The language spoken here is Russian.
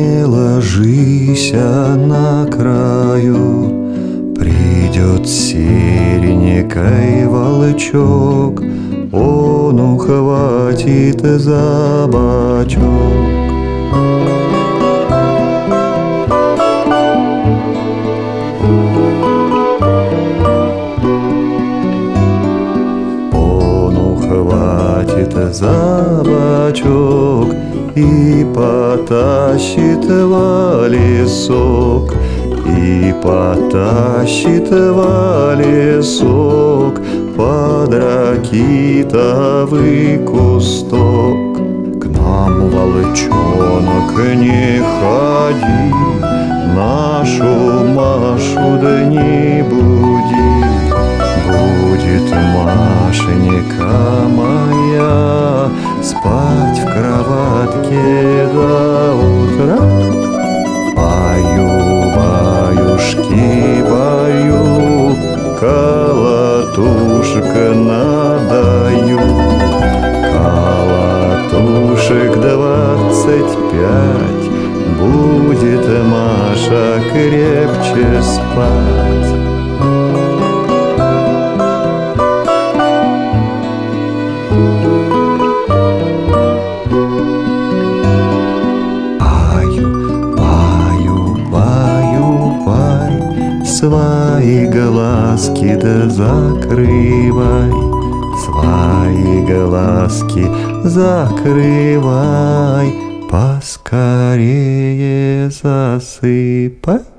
Не ложися на краю, придет серенький волчок, он ухватит за бочок. Он ухватит за бочок и потащит в лесок, и потащит в лесок под ракитовый кусток. К нам, волчонок, не ходи, нашу Машу да не буди. Будет Машенька моя спать в кроватке до утра. Баю, баюшки, баю, колотушек надаю. Колотушек 25, будет Маша крепче спать. Свои глазки да закрывай, свои глазки закрывай, поскорее засыпай.